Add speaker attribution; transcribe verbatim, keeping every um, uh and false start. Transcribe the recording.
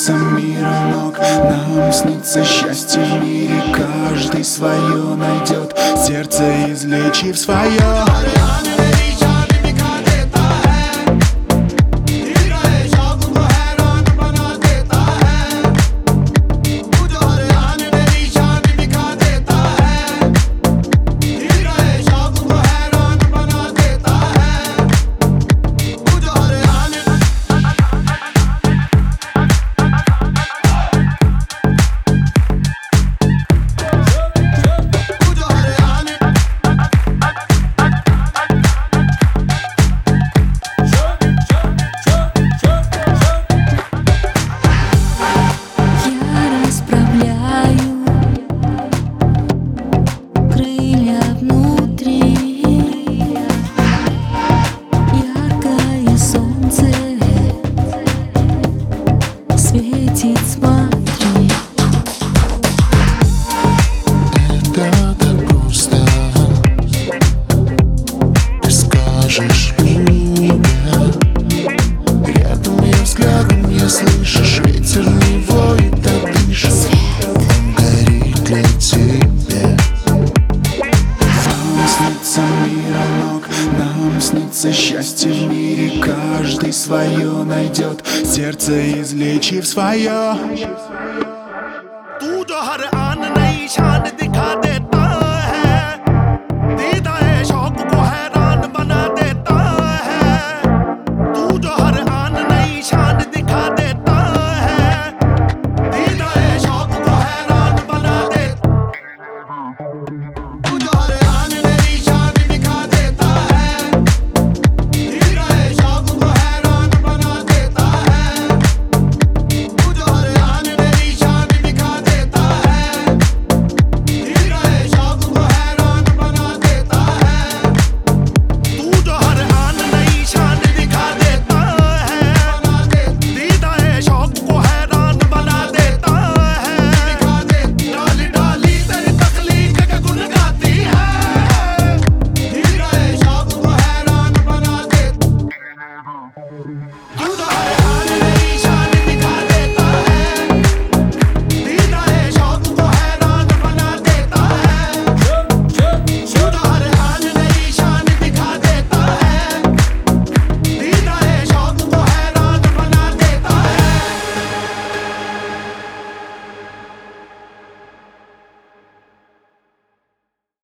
Speaker 1: снится мир у ног, нам снится счастье в мире. Каждый свое найдет, сердце излечив свое.
Speaker 2: Светит, смотри.
Speaker 3: Это так просто, ты скажешь мне. Рядом я взглядом, я слышишь, ветер не воет, а дышит. Он горит для тебя.
Speaker 1: Вам снится мир у ног, нам снится счастье в мире. Каждый свое найдет, сердце излечив свое.
Speaker 4: तू जो हर आन नई शान